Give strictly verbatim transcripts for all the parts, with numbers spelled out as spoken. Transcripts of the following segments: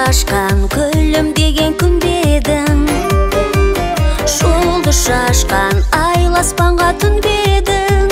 шашқан гүлім деген күн бе едің, жұлдыз шашқан айлы аспанға түн бе едің,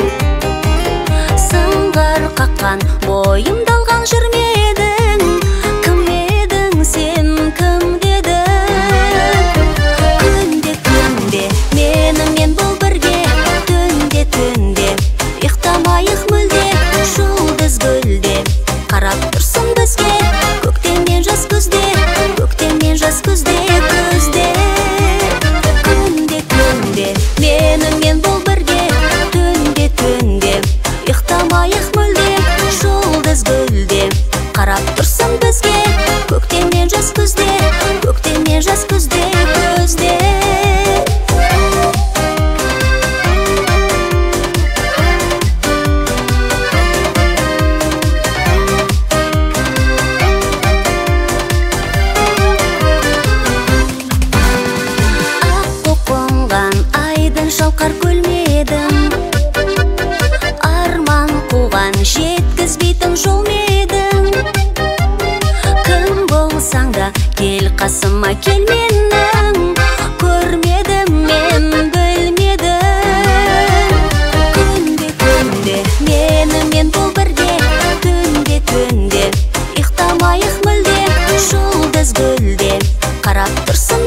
сыңғыр қаққан бойымда алған жыр ме едің, кім едің сен, кім дедің? Күнде күнде менімен бол бірге, түнде түнде ұйықтамайық мүлде, жұлдыз гүлде қарап тұрсын бізге, көктемнен жас күзде, көктемнен жас күзде, күзде. Күнде күнде менімен бол бірге, түнде түнде ұйықтамайық мүлде, жұлдыз гүлде қарап тұрсын бізге, көктемнен жас күзде, көктемнен жас күзде, күзде. Шалқар көлмедің, арман қуған жеткізбейтін жол медің, кім болсаң да кел қасыма, кел менің, көрмедім мен білмедім. Күнде күнде менімен бол бірге, түнде түнде ұйықтамайық мүлде, жұлдыз гүлде қарап тұрсын